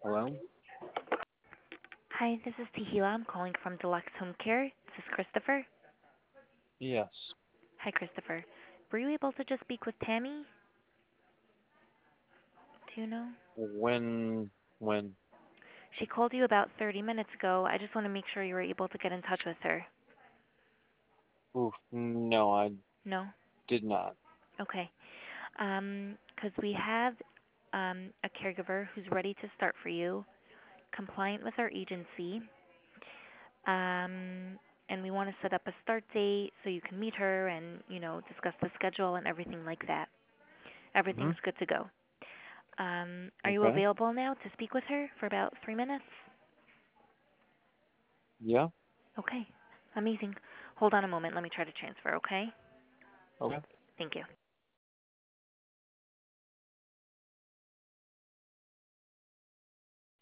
Hello? Hi, this is Tahila. I'm calling from Deluxe Home Care. This is Christopher. Yes. Hi, Christopher. Were you able to just speak with Tammy? Do you know? When? She called you about 30 minutes ago. I just want to make sure you were able to get in touch with her. Oof, no, I No? did not. Okay. 'Cause we have a caregiver who's ready to start for you, compliant with our agency. And we want to set up a start date so you can meet her and, discuss the schedule and everything like that. Hmm. Everything's good to go. Are you Okay. available now to speak with her for about 3 minutes? Yeah. Okay, amazing. Hold on a moment. Let me try to transfer, okay? Okay. Thank you.